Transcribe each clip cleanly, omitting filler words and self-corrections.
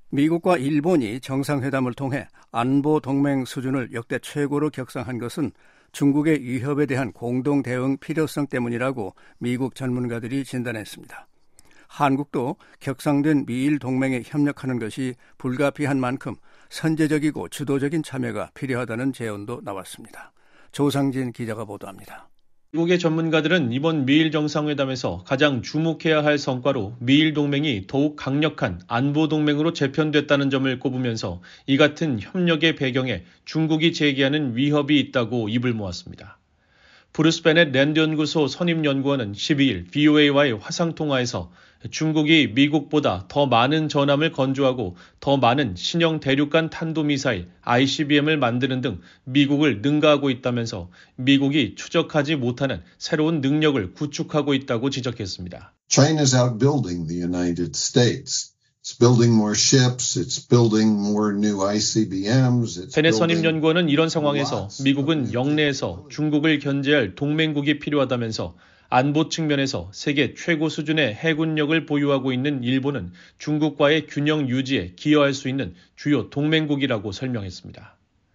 미국과 일본이 정상회담을 통해 안보 동맹 수준을 역대 최고로 격상한 것은 중국의 위협에 대한 공동 대응 필요성 때문이라고 미국 전문가들이 진단했습니다. 한국도 격상된 미일 동맹에 협력하는 것이 불가피한 만큼 선제적이고 주도적인 참여가 필요하다는 제언도 나왔습니다. 조상진 기자가 보도합니다. 미국의 전문가들은 이번 미일 정상회담에서 가장 주목해야 할 성과로 미일 동맹이 더욱 강력한 안보 동맹으로 재편됐다는 점을 꼽으면서 이 같은 협력의 배경에 중국이 제기하는 위협이 있다고 입을 모았습니다. 브루스 베넷 랜드 연구소 선임 연구원은 12일 VOA와의 화상통화에서 중국이 미국보다 더 많은 전함을 건조하고 더 많은 신형 대륙간 탄도미사일 ICBM을 만드는 등 미국을 능가하고 있다면서 미국이 추적하지 못하는 새로운 능력을 구축하고 있다고 지적했습니다. China is outbuilding the United States. It's building more ships, it's building more new ICBMs. 베넷 선임 연구원은 이런 상황에서 미국은 영내에서 중국을 견제할 동맹국이 필요하다면서 안보 측면에서 세계 최고 수준의 해군력을 보유하고 있는 일본은 중국과의 균형 유지에 기여할 수 있는 주요 동맹국이라고 설명했습니다.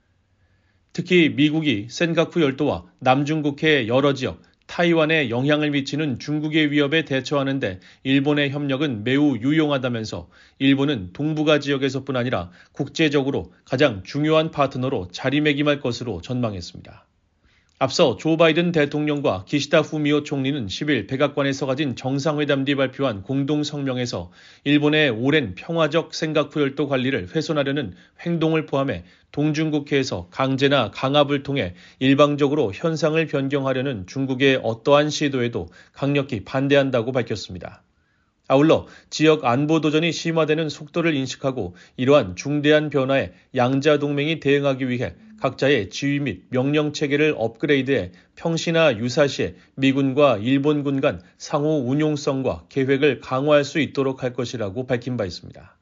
특히 미국이 센가쿠 열도와 남중국해의 여러 지역, 타이완에 영향을 미치는 중국의 위협에 대처하는 데 일본의 협력은 매우 유용하다면서 일본은 동북아 지역에서뿐 아니라 국제적으로 가장 중요한 파트너로 자리매김할 것으로 전망했습니다. 앞서 조 바이든 대통령과 기시다 후미오 총리는 10일 백악관에서 가진 정상회담 뒤 발표한 공동 성명에서 일본의 오랜 평화적 센가쿠 열도 관리를 훼손하려는 행동을 포함해 동중국해에서 강제나 강압을 통해 일방적으로 현상을 변경하려는 중국의 어떠한 시도에도 강력히 반대한다고 밝혔습니다. 아울러 지역 안보 도전이 심화되는 속도를 인식하고 이러한 중대한 변화에 양자 동맹이 대응하기 위해 각자의 지휘 및 명령 체계를 업그레이드해 평시나 유사시에 미군과 일본군 간 상호 운용성과 계획을 강화할 수 있도록 할 것이라고 밝힌 바 있습니다.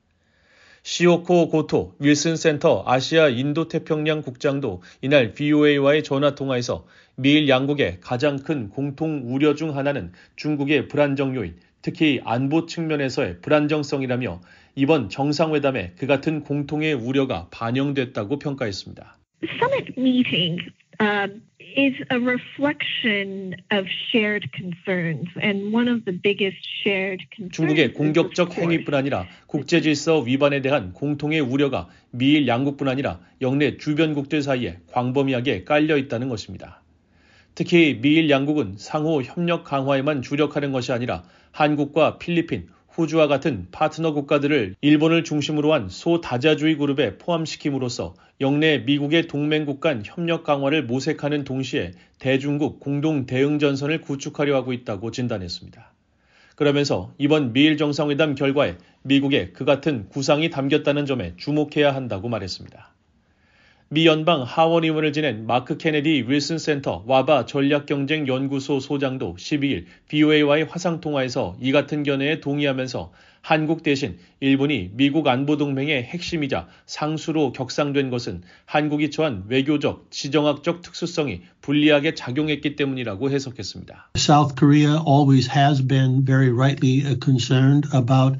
시오코 고토 윌슨 센터 아시아 인도태평양 국장도 이날 VOA와의 전화통화에서 미일 양국의 가장 큰 공통 우려 중 하나는 중국의 불안정 요인, 특히 안보 측면에서의 불안정성이라며 이번 정상회담에 그 같은 공통의 우려가 반영됐다고 평가했습니다. Summit meeting is a reflection of shared concerns, and one of the biggest shared concerns. 중국의 공격적 행위뿐 아니라 국제질서 위반에 대한 공통의 우려가 미일 양국뿐 아니라 영내 주변국들 사이에 광범위하게 깔려 있다는 것입니다. 특히 미일 양국은 상호 협력 강화에만 주력하는 것이 아니라 한국과 필리핀, 호주와 같은 파트너 국가들을 일본을 중심으로 한 소다자주의 그룹에 포함시킴으로써 영내 미국의 동맹국 간 협력 강화를 모색하는 동시에 대중국 공동 대응 전선을 구축하려 하고 있다고 진단했습니다. 그러면서 이번 미일 정상회담 결과에 미국의 그 같은 구상이 담겼다는 점에 주목해야 한다고 말했습니다. 미 연방 하원 의원을 지낸 마크 케네디 윌슨 센터 와바 전략경쟁연구소 소장도 12일 VOA와의 화상통화에서 이 같은 견해에 동의하면서 한국 대신 일본이 미국 안보동맹의 핵심이자 상수로 격상된 것은 한국이 처한 외교적, 지정학적 특수성이 불리하게 작용했기 때문이라고 해석했습니다. South Korea always has been very rightly concerned about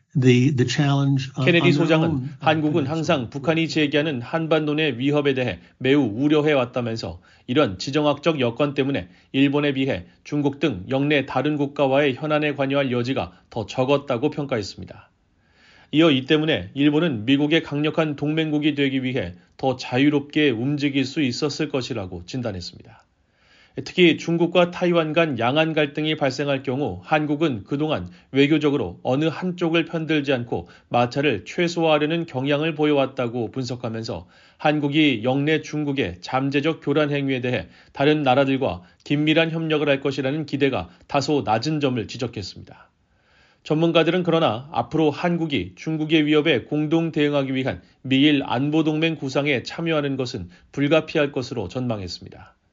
케네디 소장은 한국은 항상 북한이 제기하는 한반도 내 위협에 대해 매우 우려해왔다면서 이런 지정학적 여건 때문에 일본에 비해 중국 등 영내 다른 국가와의 현안에 관여할 여지가 더 적었다고 평가했습니다. 이어 이 때문에 일본은 미국의 강력한 동맹국이 되기 위해 더 자유롭게 움직일 수 있었을 것이라고 진단했습니다. 특히 중국과 타이완 간 양안 갈등이 발생할 경우 한국은 그동안 외교적으로 어느 한쪽을 편들지 않고 마찰을 최소화하려는 경향을 보여왔다고 분석하면서 한국이 영내 중국의 잠재적 교란 행위에 대해 다른 나라들과 긴밀한 협력을 할 것이라는 기대가 다소 낮은 점을 지적했습니다. 전문가들은 그러나 앞으로 한국이 중국의 위협에 공동 대응하기 위한 미일 안보동맹 구상에 참여하는 것은 불가피할 것으로 전망했습니다.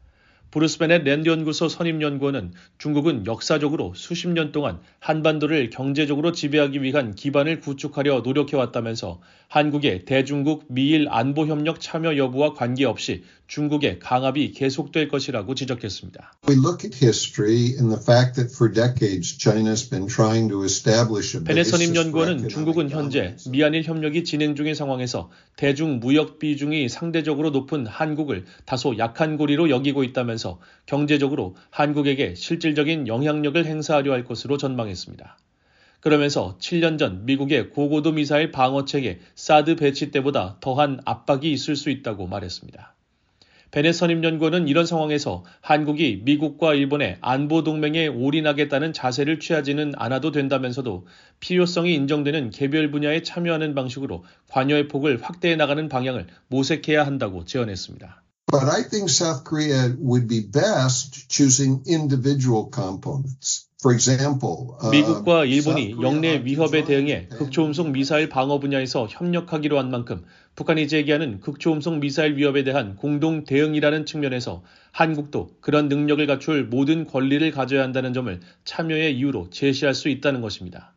브루스 베넷 랜드 연구소 선임 연구원은 중국은 역사적으로 수십 년 동안 한반도를 경제적으로 지배하기 위한 기반을 구축하려 노력해왔다면서 한국의 대중국 미일 안보협력 참여 여부와 관계없이 중국의 강압이 계속될 것이라고 지적했습니다. We look at history and the fact that for decades China has been trying to establish a 베넷 basis 선임 for 연구원은 economic 중국은 현재 dominance. 미한일 협력이 진행 중인 상황에서 대중 무역 비중이 상대적으로 높은 한국을 다소 약한 고리로 여기고 있다면서 경제적으로 한국에게 실질적인 영향력을 행사하려 할 것으로 전망했습니다. 그러면서 7년 전 미국의 고고도 미사일 방어체계 사드 배치 때보다 더한 압박이 있을 수 있다고 말했습니다. 베넷 선임 연구원은 이런 상황에서 한국이 미국과 일본의 안보 동맹에 올인하겠다는 자세를 취하지는 않아도 된다면서도 필요성이 인정되는 개별 분야에 참여하는 방식으로 관여의 폭을 확대해 나가는 방향을 모색해야 한다고 제언했습니다. But I think South Korea would be best choosing individual components. For example, 미국과 일본이 영내 위협에 대응해 극초음속 미사일 방어 분야에서 협력하기로 한 만큼 북한이 제기하는 극초음속 미사일 위협에 대한 공동 대응이라는 측면에서 한국도 그런 능력을 갖출 모든 권리를 가져야 한다는 점을 참여의 이유로 제시할 수 있다는 것입니다.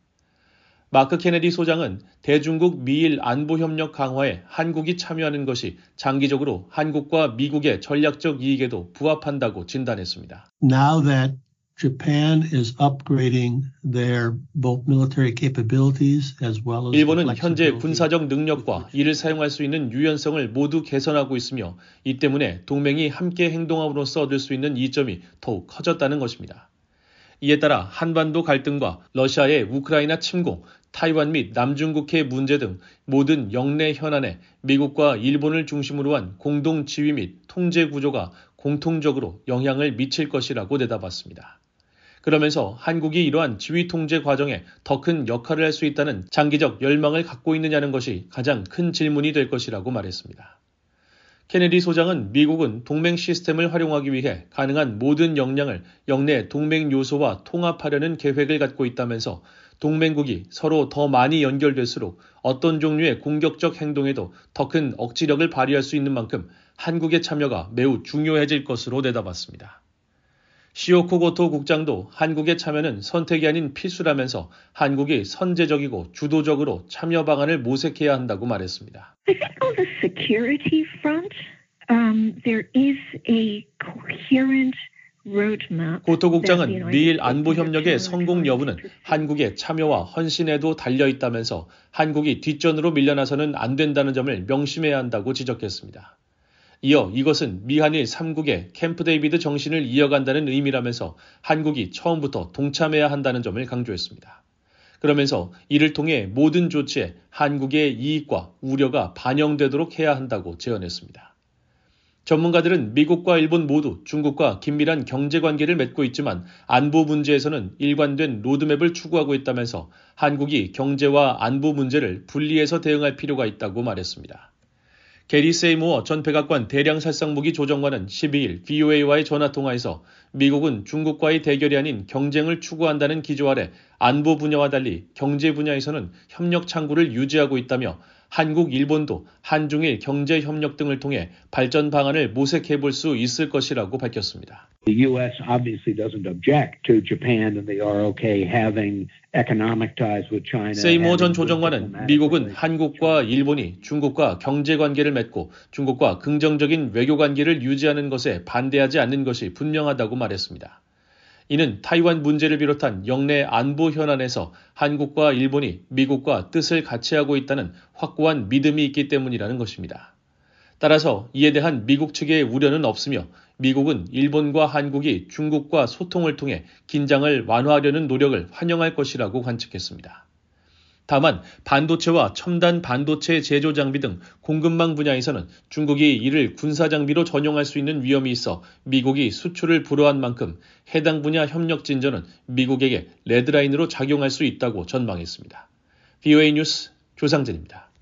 마크 케네디 소장은 대중국 미일 안보협력 강화에 한국이 참여하는 것이 장기적으로 한국과 미국의 전략적 이익에도 부합한다고 진단했습니다. Now that Japan is upgrading their both military capabilities as well as 일본은 현재 군사적 능력과 이를 사용할 수 있는 유연성을 모두 개선하고 있으며 이 때문에 동맹이 함께 행동함으로써 얻을 수 있는 이점이 더욱 커졌다는 것입니다. 이에 따라 한반도 갈등과 러시아의 우크라이나 침공, 타이완 및 남중국해 문제 등 모든 영내 현안에 미국과 일본을 중심으로 한 공동 지휘 및 통제 구조가 공통적으로 영향을 미칠 것이라고 내다봤습니다. 그러면서 한국이 이러한 지휘 통제 과정에 더 큰 역할을 할 수 있다는 장기적 열망을 갖고 있느냐는 것이 가장 큰 질문이 될 것이라고 말했습니다. 케네디 소장은 미국은 동맹 시스템을 활용하기 위해 가능한 모든 역량을 영내 동맹 요소와 통합하려는 계획을 갖고 있다면서 동맹국이 서로 더 많이 연결될수록 어떤 종류의 공격적 행동에도 더 큰 억지력을 발휘할 수 있는 만큼 한국의 참여가 매우 중요해질 것으로 내다봤습니다. 시오코 고토 국장도 한국의 참여는 선택이 아닌 필수라면서 한국이 선제적이고 주도적으로 참여 방안을 모색해야 한다고 말했습니다. I think on the security front, there is a coherent roadmap. 고토 국장은 미일 안보 협력의 성공 여부는 한국의 참여와 헌신에도 달려 있다면서 한국이 뒷전으로 밀려나서는 안 된다는 점을 명심해야 한다고 지적했습니다. 이어 이것은 미한일 3국의 캠프 데이비드 정신을 이어간다는 의미라면서 한국이 처음부터 동참해야 한다는 점을 강조했습니다. 그러면서 이를 통해 모든 조치에 한국의 이익과 우려가 반영되도록 해야 한다고 제언했습니다. 전문가들은 미국과 일본 모두 중국과 긴밀한 경제관계를 맺고 있지만 안보 문제에서는 일관된 로드맵을 추구하고 있다면서 한국이 경제와 안보 문제를 분리해서 대응할 필요가 있다고 말했습니다. 게리 세이모어 전 백악관 대량살상무기 조정관은 12일 VOA와의 전화통화에서 미국은 중국과의 대결이 아닌 경쟁을 추구한다는 기조 아래 안보 분야와 달리 경제 분야에서는 협력 창구를 유지하고 있다며 한국, 일본도 한중일 경제 협력 등을 통해 발전 방안을 모색해 볼 수 있을 것이라고 밝혔습니다. The U.S. obviously doesn't object to Japan and the ROK having economic ties with China. 세이모 전 조정관은 미국은 한국과 일본이 중국과 경제 관계를 맺고 중국과 긍정적인 외교 관계를 유지하는 것에 반대하지 않는 것이 분명하다고 말했습니다. 이는 타이완 문제를 비롯한 영내 안보 현안에서 한국과 일본이 미국과 뜻을 같이 하고 있다는 확고한 믿음이 있기 때문이라는 것입니다. 따라서 이에 대한 미국 측의 우려는 없으며 미국은 일본과 한국이 중국과 소통을 통해 긴장을 완화하려는 노력을 환영할 것이라고 관측했습니다. 다만 반도체와 첨단 반도체 제조 장비 등 공급망 분야에서는 중국이 이를 군사 장비로 전용할 수 있는 위험이 있어 미국이 수출을 불허한 만큼 해당 분야 협력 진전은 미국에게 레드라인으로 작용할 수 있다고 전망했습니다. VOA 뉴스 조상진입니다.